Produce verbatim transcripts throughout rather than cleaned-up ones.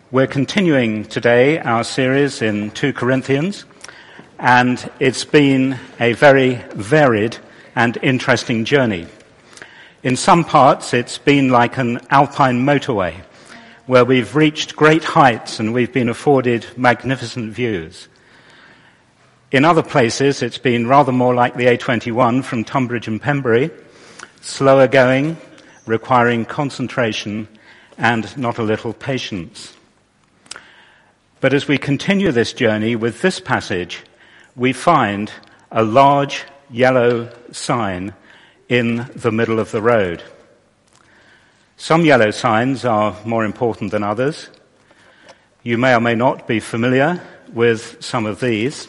We're continuing today our series in Second Corinthians, and it's been a very varied and interesting journey. In some parts, it's been like an alpine motorway, where we've reached great heights and we've been afforded magnificent views. In other places, it's been rather more like the A twenty-one from Tunbridge and Pembury, slower going, requiring concentration and not a little patience. But as we continue this journey with this passage, we find a large yellow sign in the middle of the road. Some yellow signs are more important than others. You may or may not be familiar with some of these.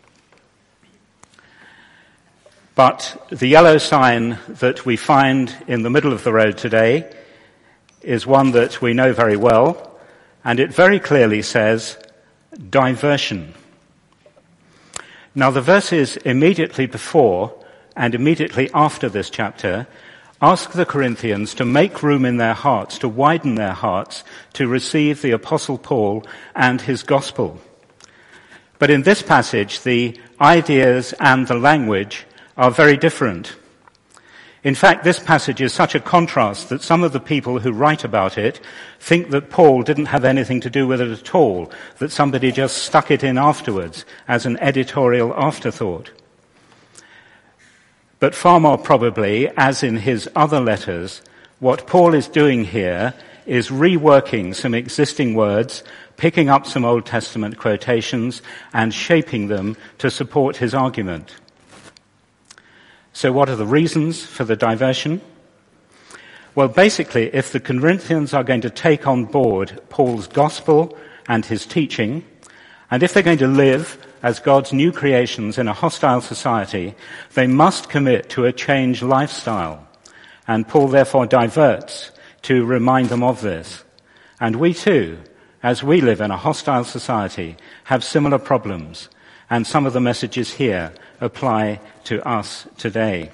But the yellow sign that we find in the middle of the road today is one that we know very well, and it very clearly says, diversion. Now, the verses immediately before and immediately after this chapter ask the Corinthians to make room in their hearts, to widen their hearts, to receive the Apostle Paul and his gospel. But in this passage, the ideas and the language are very different. In fact, this passage is such a contrast that some of the people who write about it think that Paul didn't have anything to do with it at all, that somebody just stuck it in afterwards as an editorial afterthought. But far more probably, as in his other letters, what Paul is doing here is reworking some existing words, picking up some Old Testament quotations, and shaping them to support his argument. So what are the reasons for the diversion? Well, basically, if the Corinthians are going to take on board Paul's gospel and his teaching, and if they're going to live as God's new creations in a hostile society, they must commit to a changed lifestyle. And Paul therefore diverts to remind them of this. And we too, as we live in a hostile society, have similar problems. And some of the messages here apply to us today.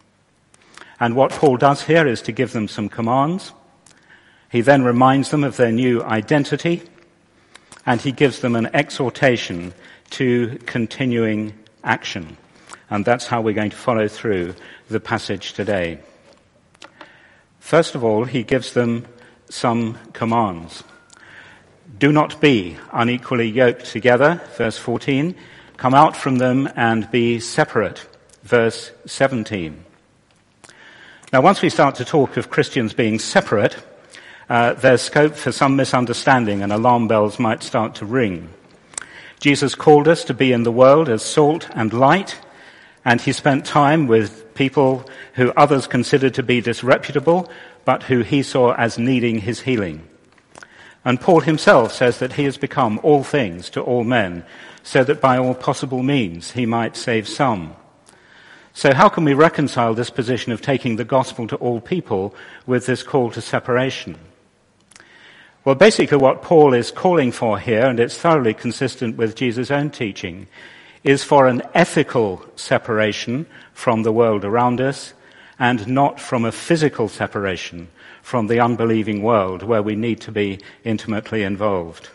And what Paul does here is to give them some commands. He then reminds them of their new identity, and he gives them an exhortation to continuing action. And that's how we're going to follow through the passage today. First of all, he gives them some commands. Do not be unequally yoked together, verse fourteen. Come out from them and be separate, verse seventeen. Now, once we start to talk of Christians being separate, uh, there's scope for some misunderstanding and alarm bells might start to ring. Jesus called us to be in the world as salt and light, and he spent time with people who others considered to be disreputable, but who he saw as needing his healing. And Paul himself says that he has become all things to all men, so that by all possible means he might save some. So how can we reconcile this position of taking the gospel to all people with this call to separation? Well, basically what Paul is calling for here, and it's thoroughly consistent with Jesus' own teaching, is for an ethical separation from the world around us, and not from a physical separation from the unbelieving world where we need to be intimately involved.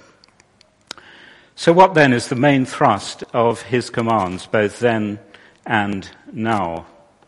So what then is the main thrust of his commands, both then and now?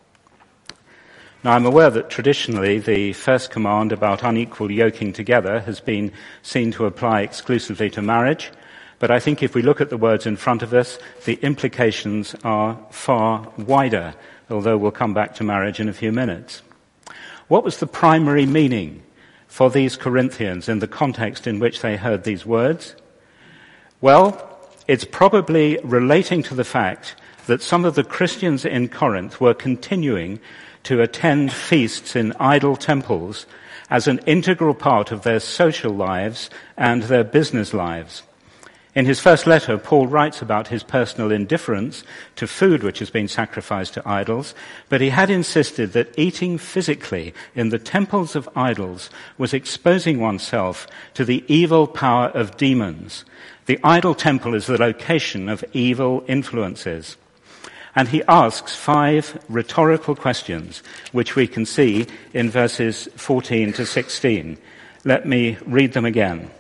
Now, I'm aware that traditionally the first command about unequal yoking together has been seen to apply exclusively to marriage, but I think if we look at the words in front of us, the implications are far wider, although we'll come back to marriage in a few minutes. What was the primary meaning for these Corinthians in the context in which they heard these words? Well, it's probably relating to the fact that some of the Christians in Corinth were continuing to attend feasts in idol temples as an integral part of their social lives and their business lives. In his first letter, Paul writes about his personal indifference to food which has been sacrificed to idols, but he had insisted that eating physically in the temples of idols was exposing oneself to the evil power of demons. The idol temple is the location of evil influences. And he asks five rhetorical questions, which we can see in verses fourteen to sixteen. Let me read them again.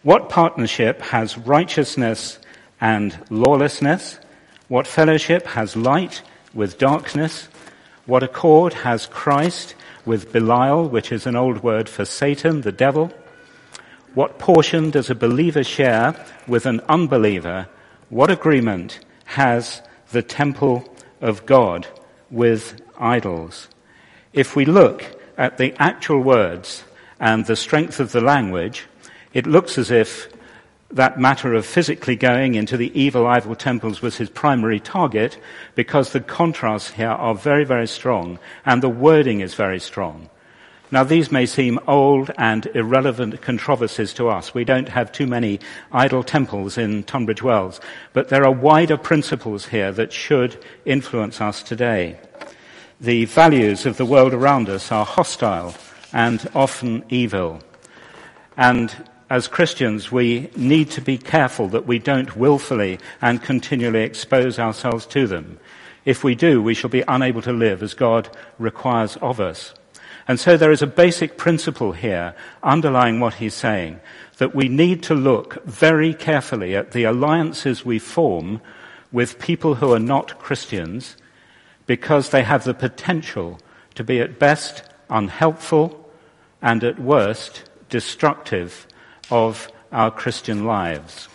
What partnership has righteousness and lawlessness? What fellowship has light with darkness? What accord has Christ with Belial, which is an old word for Satan, the devil? What portion does a believer share with an unbeliever? What agreement has the temple of God with idols? If we look at the actual words and the strength of the language, it looks as if that matter of physically going into the evil idol temples was his primary target, because the contrasts here are very, very strong and the wording is very strong. Now, these may seem old and irrelevant controversies to us. We don't have too many idol temples in Tunbridge Wells, but there are wider principles here that should influence us today. The values of the world around us are hostile and often evil. And as Christians, we need to be careful that we don't willfully and continually expose ourselves to them. If we do, we shall be unable to live as God requires of us. And so there is a basic principle here underlying what he's saying, that we need to look very carefully at the alliances we form with people who are not Christians, because they have the potential to be at best unhelpful and at worst destructive of our Christian lives.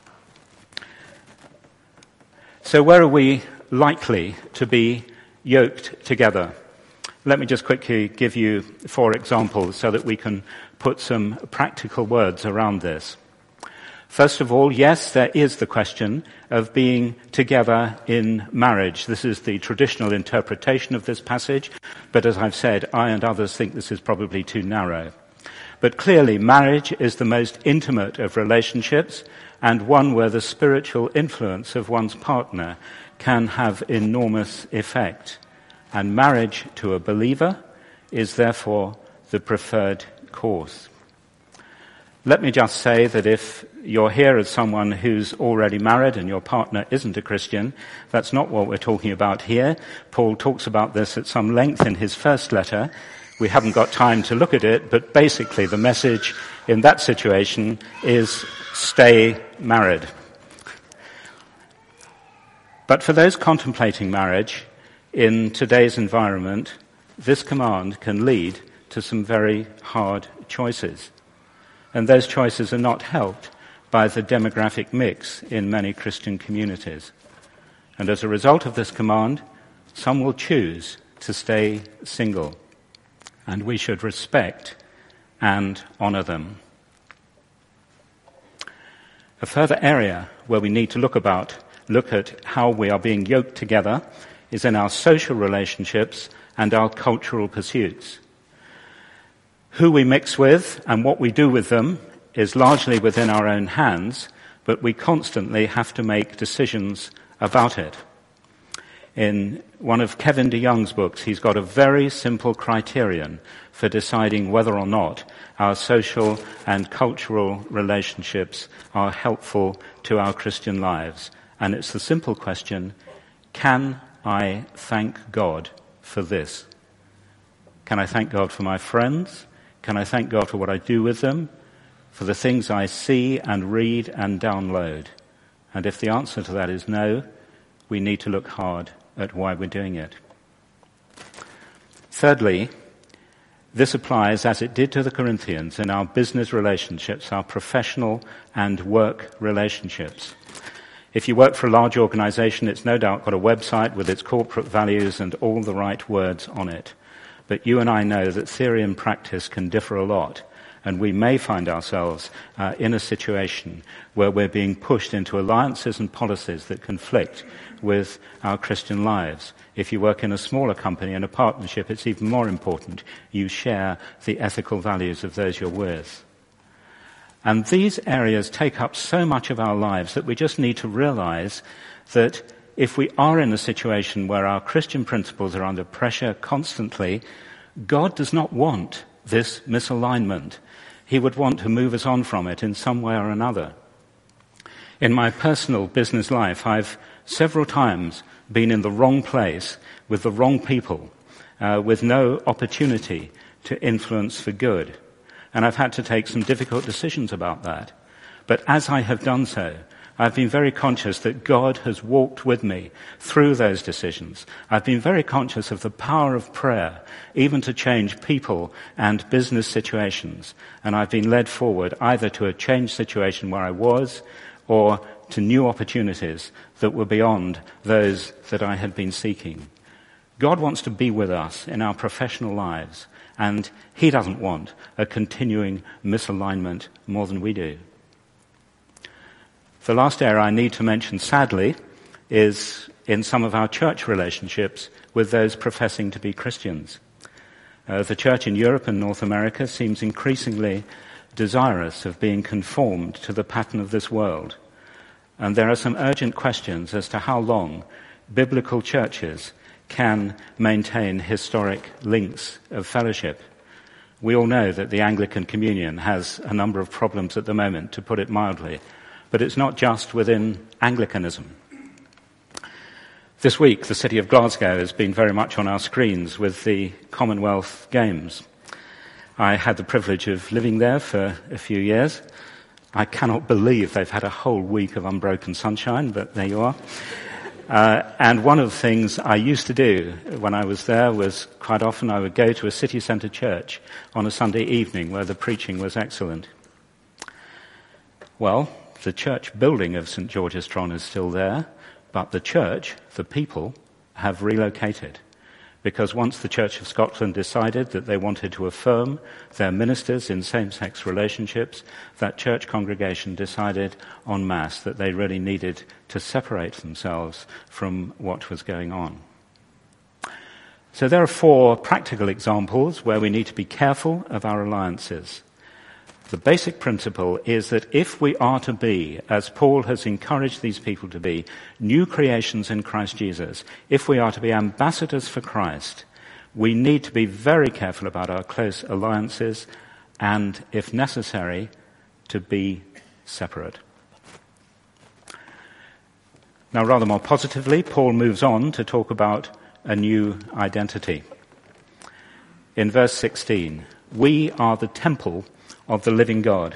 So where are we likely to be yoked together? Let me just quickly give you four examples so that we can put some practical words around this. First of all, yes, there is the question of being together in marriage. This is the traditional interpretation of this passage, but as I've said, I and others think this is probably too narrow. But clearly, marriage is the most intimate of relationships, and one where the spiritual influence of one's partner can have enormous effect. And marriage to a believer is therefore the preferred course. Let me just say that if you're here as someone who's already married and your partner isn't a Christian, that's not what we're talking about here. Paul talks about this at some length in his first letter. We haven't got time to look at it, but basically the message in that situation is stay married. But for those contemplating marriage, in today's environment, this command can lead to some very hard choices. And those choices are not helped by the demographic mix in many Christian communities. And as a result of this command, some will choose to stay single. And we should respect and honor them. A further area where we need to look about, look at how we are being yoked together is in our social relationships and our cultural pursuits. Who we mix with and what we do with them is largely within our own hands, but we constantly have to make decisions about it. In one of Kevin DeYoung's books, he's got a very simple criterion for deciding whether or not our social and cultural relationships are helpful to our Christian lives. And it's the simple question, can I thank God for this? Can I thank God for my friends? Can I thank God for what I do with them? For the things I see and read and download? And if the answer to that is no, we need to look hard at why we're doing it. Thirdly, this applies as it did to the Corinthians in our business relationships, our professional and work relationships. If you work for a large organization, it's no doubt got a website with its corporate values and all the right words on it. But you and I know that theory and practice can differ a lot, and we may find ourselves uh, in a situation where we're being pushed into alliances and policies that conflict with our Christian lives. If you work in a smaller company, in a partnership, it's even more important you share the ethical values of those you're with. And these areas take up so much of our lives that we just need to realize that if we are in a situation where our Christian principles are under pressure constantly, God does not want this misalignment. He would want to move us on from it in some way or another. In my personal business life, I've several times been in the wrong place with the wrong people, uh, with no opportunity to influence for good. And I've had to take some difficult decisions about that. But as I have done so, I've been very conscious that God has walked with me through those decisions. I've been very conscious of the power of prayer, even to change people and business situations. And I've been led forward either to a changed situation where I was or to new opportunities that were beyond those that I had been seeking. God wants to be with us in our professional lives, and he doesn't want a continuing misalignment more than we do. The last area I need to mention, sadly, is in some of our church relationships with those professing to be Christians. Uh, the church in Europe and North America seems increasingly desirous of being conformed to the pattern of this world. And there are some urgent questions as to how long biblical churches can maintain historic links of fellowship. We all know that the Anglican Communion has a number of problems at the moment, to put it mildly. But it's not just within Anglicanism. This week, the city of Glasgow has been very much on our screens with the Commonwealth Games. I had the privilege of living there for a few years. I cannot believe they've had a whole week of unbroken sunshine, but there you are. Uh, and one of the things I used to do when I was there was quite often I would go to a city centre church on a Sunday evening where the preaching was excellent. Well, the church building of St George's Tron is still there, but the church, the people, have relocated. Because once the Church of Scotland decided that they wanted to affirm their ministers in same-sex relationships, that church congregation decided en masse that they really needed to separate themselves from what was going on. So there are four practical examples where we need to be careful of our alliances. The basic principle is that if we are to be, as Paul has encouraged these people to be, new creations in Christ Jesus, if we are to be ambassadors for Christ, we need to be very careful about our close alliances and, if necessary, to be separate. Now, rather more positively, Paul moves on to talk about a new identity. In verse sixteen, we are the temple of the living God.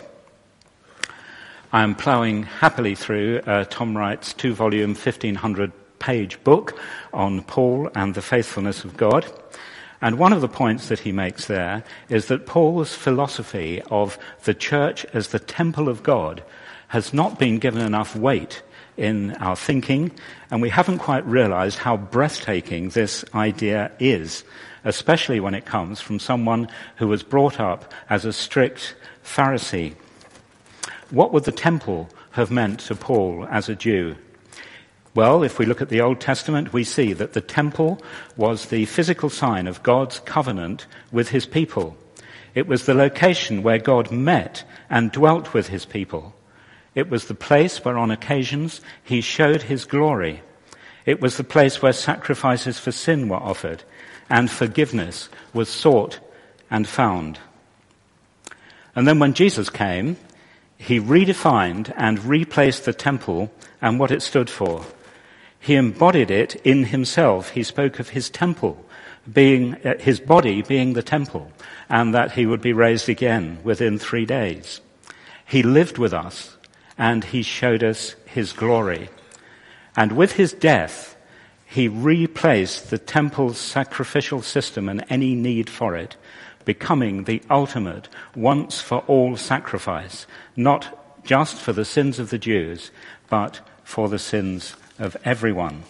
I am ploughing happily through uh, Tom Wright's two-volume, fifteen hundred page book on Paul and the faithfulness of God. And one of the points that he makes there is that Paul's philosophy of the church as the temple of God has not been given enough weight in our thinking, and we haven't quite realized how breathtaking this idea is, especially when it comes from someone who was brought up as a strict Pharisee. What would the temple have meant to Paul as a Jew? Well, if we look at the Old Testament, we see that the temple was the physical sign of God's covenant with his people. It was the location where God met and dwelt with his people. It was the place where on occasions he showed his glory. It was the place where sacrifices for sin were offered and forgiveness was sought and found. And then when Jesus came, he redefined and replaced the temple and what it stood for. He embodied it in himself. He spoke of his temple being, uh, his body being the temple, and that he would be raised again within three days. He lived with us, and he showed us his glory. And with his death, he replaced the temple's sacrificial system and any need for it, becoming the ultimate once-for-all sacrifice, not just for the sins of the Jews, but for the sins of everyone.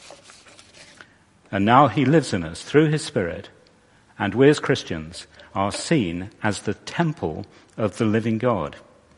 And now he lives in us through his Spirit, and we as Christians are seen as the temple of the living God.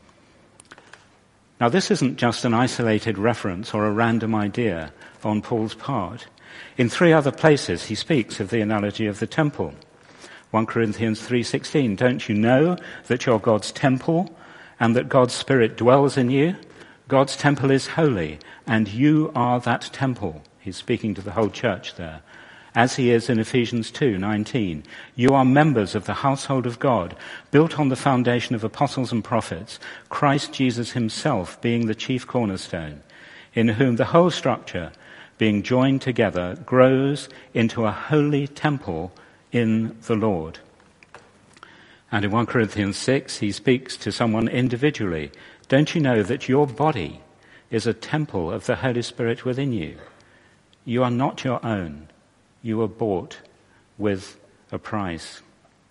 Now, this isn't just an isolated reference or a random idea on Paul's part. In three other places, he speaks of the analogy of the temple. First Corinthians three sixteen, don't you know that you're God's temple and that God's Spirit dwells in you? God's temple is holy, and you are that temple. He's speaking to the whole church there. As he is in Ephesians two nineteen, you are members of the household of God, built on the foundation of apostles and prophets, Christ Jesus himself being the chief cornerstone, in whom the whole structure, being joined together, grows into a holy temple in the Lord. And in First Corinthians six, he speaks to someone individually, Don't you know that your body is a temple of the Holy Spirit within you? You are not your own. You were bought with a price.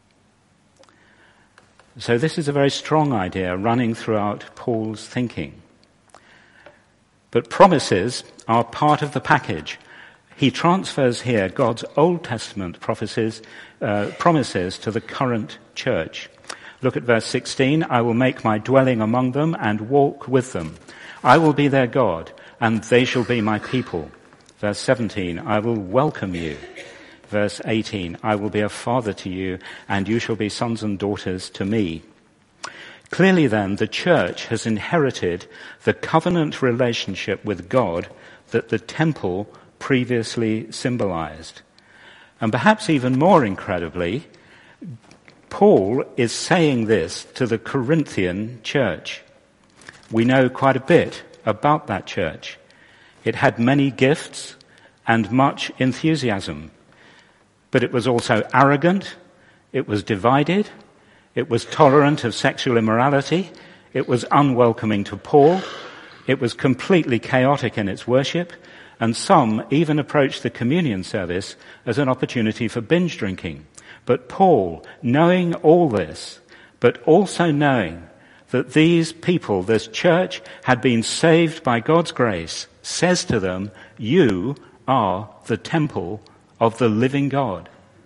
So this is a very strong idea running throughout Paul's thinking. But promises are part of the package. He transfers here God's Old Testament prophecies, uh, promises to the current church. Look at verse sixteen. I will make my dwelling among them and walk with them. I will be their God, and they shall be my people. Verse seventeen. I will welcome you. Verse eighteen. I will be a father to you, and you shall be sons and daughters to me. Clearly then, the church has inherited the covenant relationship with God that the temple previously symbolized. And perhaps even more incredibly, Paul is saying this to the Corinthian church. We know quite a bit about that church. It had many gifts and much enthusiasm, but it was also arrogant, it was divided, it was tolerant of sexual immorality, it was unwelcoming to Paul, it was completely chaotic in its worship, and some even approached the communion service as an opportunity for binge drinking. But Paul, knowing all this, but also knowing that these people, this church, had been saved by God's grace, says to them, you are the temple of the living God.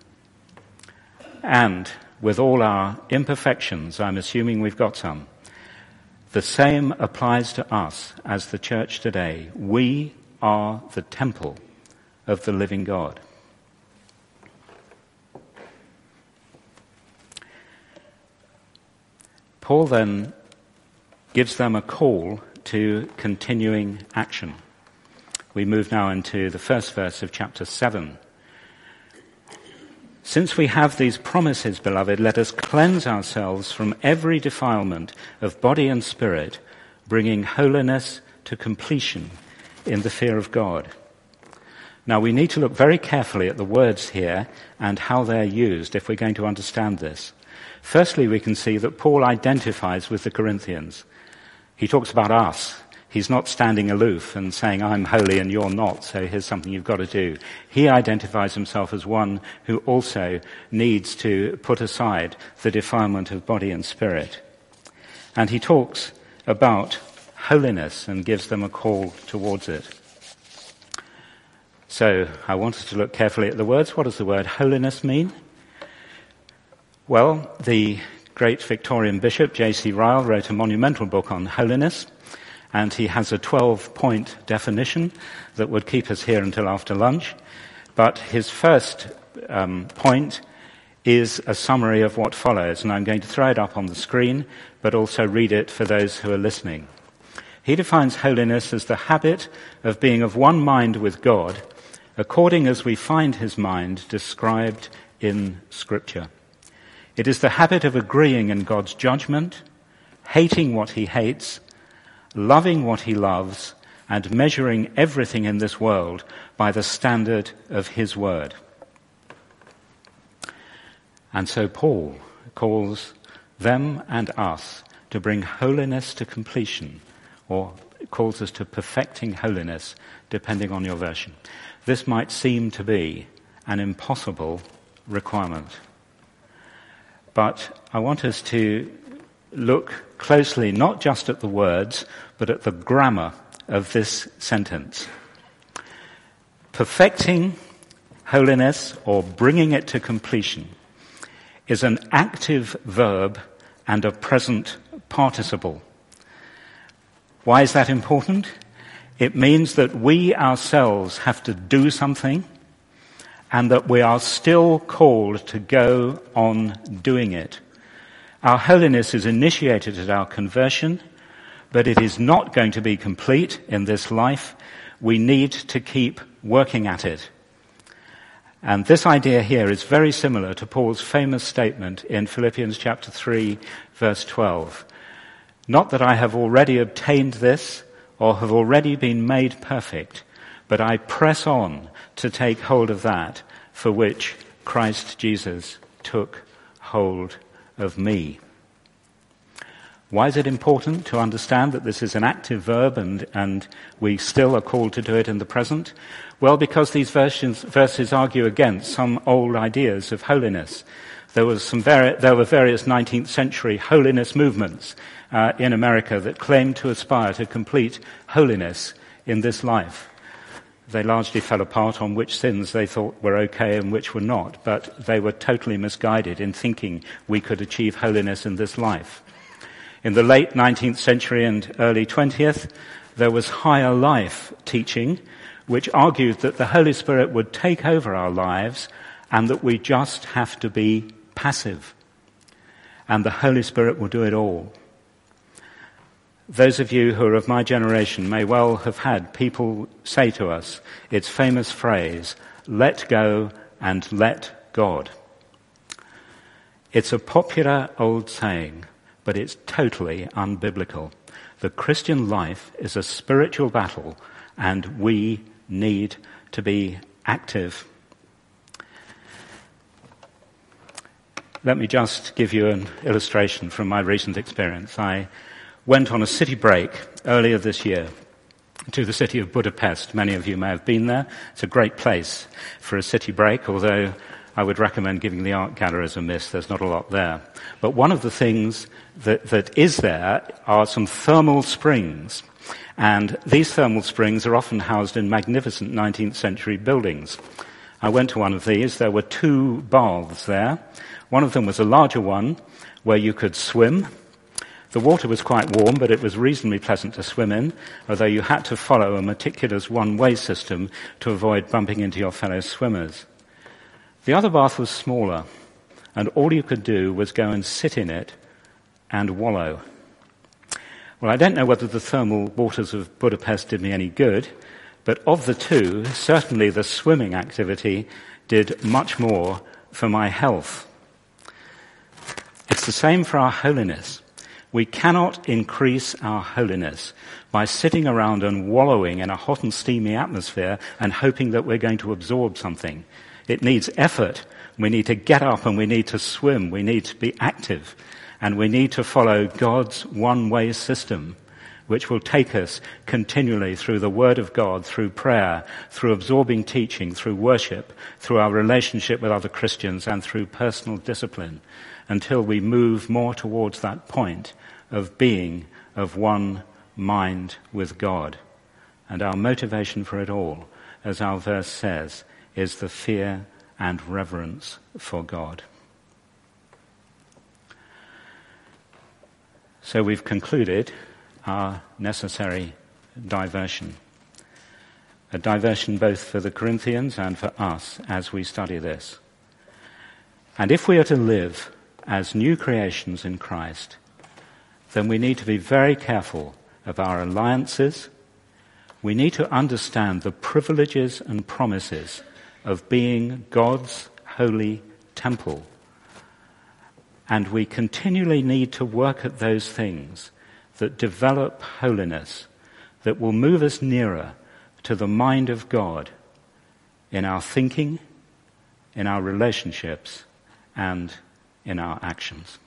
And with all our imperfections, I'm assuming we've got some, the same applies to us as the church today. We are the temple of the living God. Paul then gives them a call to continuing action. We move now into the first verse of chapter seven. Since we have these promises, beloved, let us cleanse ourselves from every defilement of body and spirit, bringing holiness to completion in the fear of God. Now we need to look very carefully at the words here and how they're used if we're going to understand this. Firstly, we can see that Paul identifies with the Corinthians. He talks about us. He's not standing aloof and saying, I'm holy and you're not, so here's something you've got to do. He identifies himself as one who also needs to put aside the defilement of body and spirit. And he talks about holiness and gives them a call towards it. So I want us to look carefully at the words. What does the word holiness mean? Well, the great Victorian bishop, J C Ryle, wrote a monumental book on holiness, and he has a twelve-point definition that would keep us here until after lunch. But his first um, point is a summary of what follows, and I'm going to throw it up on the screen, but also read it for those who are listening. He defines holiness as the habit of being of one mind with God, according as we find his mind described in Scripture. It is the habit of agreeing in God's judgment, hating what he hates, loving what he loves, and measuring everything in this world by the standard of his word. And so Paul calls them and us to bring holiness to completion, or calls us to perfecting holiness, depending on your version. This might seem to be an impossible requirement. But I want us to look closely not just at the words, but at the grammar of this sentence. Perfecting holiness, or bringing it to completion, is an active verb and a present participle. Why is that important? It means that we ourselves have to do something, and that we are still called to go on doing it. Our holiness is initiated at our conversion, but it is not going to be complete in this life. We need to keep working at it. And this idea here is very similar to Paul's famous statement in Philippians chapter three, verse twelve. Not that I have already obtained this or have already been made perfect, but I press on to take hold of that for which Christ Jesus took hold of me. Why is it important to understand that this is an active verb and, and we still are called to do it in the present? Well, because these verses, verses argue against some old ideas of holiness. There was some vari- there were various nineteenth century holiness movements uh, in America that claimed to aspire to complete holiness in this life. They largely fell apart on which sins they thought were okay and which were not, but they were totally misguided in thinking we could achieve holiness in this life. In the late nineteenth century and early twentieth, there was higher life teaching, which argued that the Holy Spirit would take over our lives and that we just have to be passive. And the Holy Spirit will do it all. Those of you who are of my generation may well have had people say to us its famous phrase, let go and let God. It's a popular old saying, but it's totally unbiblical. The Christian life is a spiritual battle, and we need to be active. Let me just give you an illustration from my recent experience. I went on a city break earlier this year to the city of Budapest. Many of you may have been there. It's a great place for a city break, although I would recommend giving the art galleries a miss. There's not a lot there. But one of the things that, that is there are some thermal springs. And these thermal springs are often housed in magnificent nineteenth century buildings. I went to one of these. There were two baths there. One of them was a larger one where you could swim. The water was quite warm, but it was reasonably pleasant to swim in, although you had to follow a meticulous one-way system to avoid bumping into your fellow swimmers. The other bath was smaller, and all you could do was go and sit in it and wallow. Well, I don't know whether the thermal waters of Budapest did me any good, but of the two, certainly the swimming activity did much more for my health. It's the same for our holiness. We cannot increase our holiness by sitting around and wallowing in a hot and steamy atmosphere and hoping that we're going to absorb something. It needs effort. We need to get up and we need to swim. We need to be active. And we need to follow God's one-way system, which will take us continually through the Word of God, through prayer, through absorbing teaching, through worship, through our relationship with other Christians, and through personal discipline, until we move more towards that point of being of one mind with God. And our motivation for it all, as our verse says, is the fear and reverence for God. So we've concluded our necessary diversion. A diversion both for the Corinthians and for us as we study this. And if we are to live as new creations in Christ, then we need to be very careful of our alliances. We need to understand the privileges and promises of being God's holy temple. And we continually need to work at those things that develop holiness, that will move us nearer to the mind of God in our thinking, in our relationships, and in our actions.